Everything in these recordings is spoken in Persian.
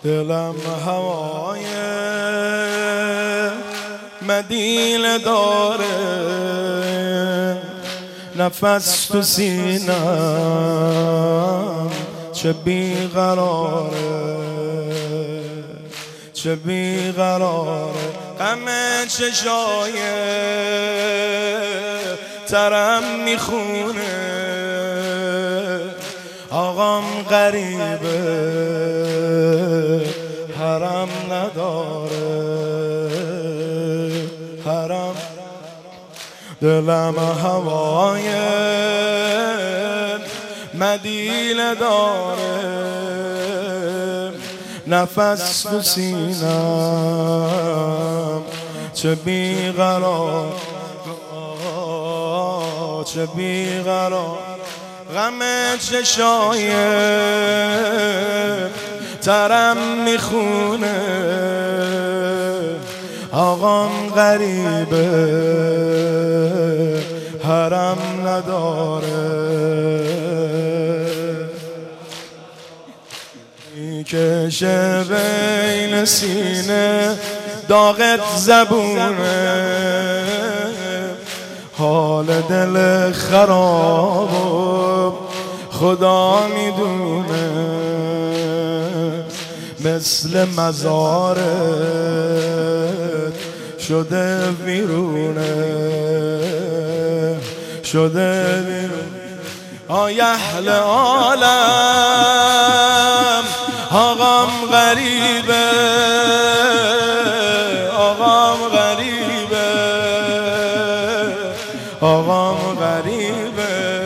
دلم هوای مدینه داره، نفس تو سینم چه بیقراره، چه بیقراره. غم چشای ترم میخونه، آقام غریبه حرم نداره، حرم. دلم هوای مدینه داره، نفس تو سینم چه بیقرار، چه بیقرار. غم چشای ترم میخونه، آقام غریبه حرم نداره. میکشه بین سینه داغت زبونه، حال دل خراب خدا میدونه، مثل مزارت شده ویرونه، شده ویرونه. آی اهل عالم آقام غریبه، آقام غریبه، آقام غریبه.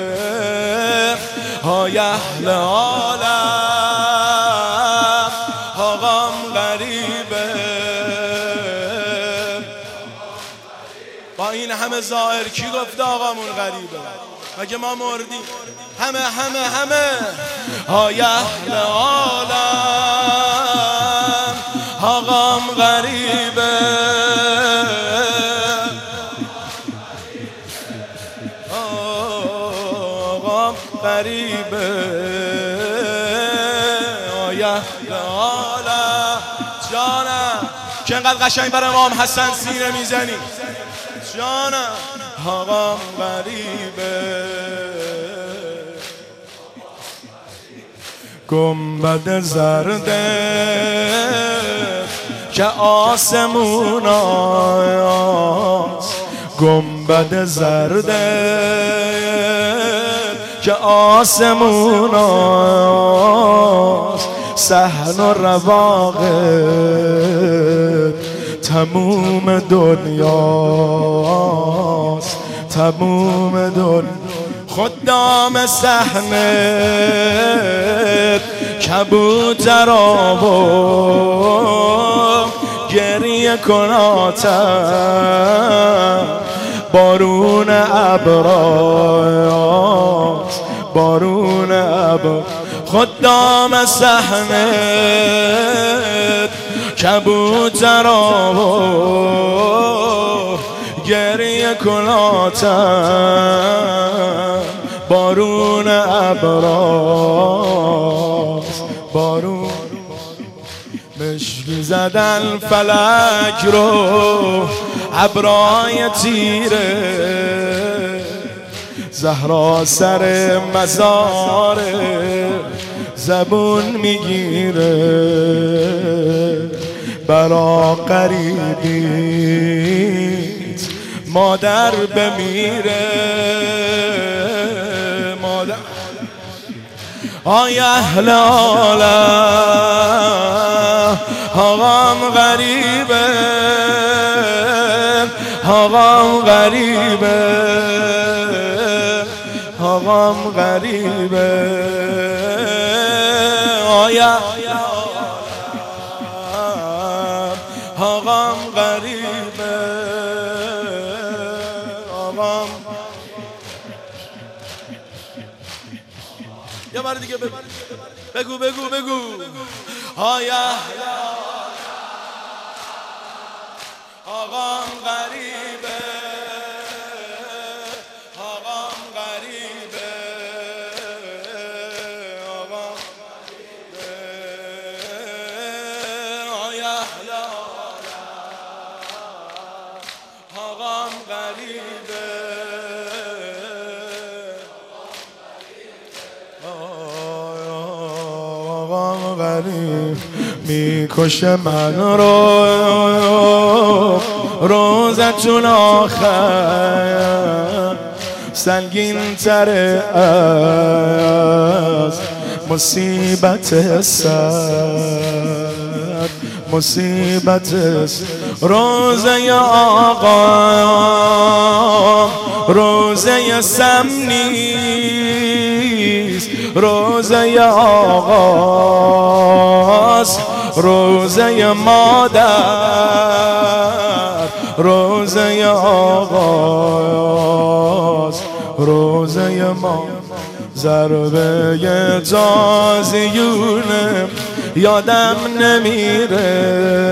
آی اهل عالم آقام غریبه. با این همه ظاهر کی گفته آقامون غریبه؟ مگه ما مردیم؟ همه همه همه. آی اهل عالم آقام غریبه، آقام غریبه. آی اهل عالم جانم که انقدر قشنگ برای امام حسن سینه میزنی جانم. آقام غریبه. گنبد زرده که آسمون است، گنبد زرده که آسمون است، صحن و رواقت تموم دنیاست، تموم دنیا. خدام صحنت کبوترا و گریه کناتم، بارون ابراست، بارون ابر. خدام صحنت کبوترا و گریه کناتم، بارون ابراست، بارون. مشکی زدن فلک رو ابرای تیره، زهرا سر مزار زبون میگیره، برا قریبیت مادر بمیره، مادر. آی اهل عالم آقام غریبه، آقام غریبه، آقام غریبه. آی اهل عالم آقام غریبه، آقام. یه بار دیگه بگو بگو بگو بگو. آی اهل آقام غریبه، آقام غریبه، آقام غریبه. غریب میکشه من رو روزتون آخر سنگین تره از مصیبت سر مصیبت روزه آقا روزه سم نیست روزه آقاست روزه مادر روزه آقاست روزه ما ضربه تازیونه یادم نمیره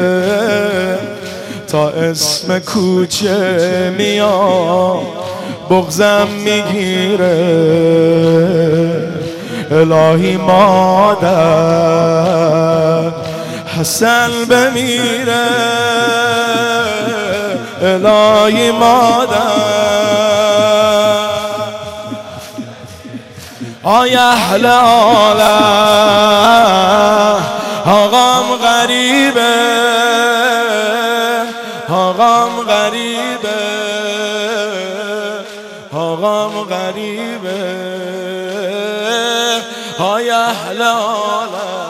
تا اسم کوچه میاد بغضم میگیره الهی مادر حسن بمیره الهی مادر آی اهل عالم آقام غریبه آقام غریبه آقام غریبه آی اهل عالم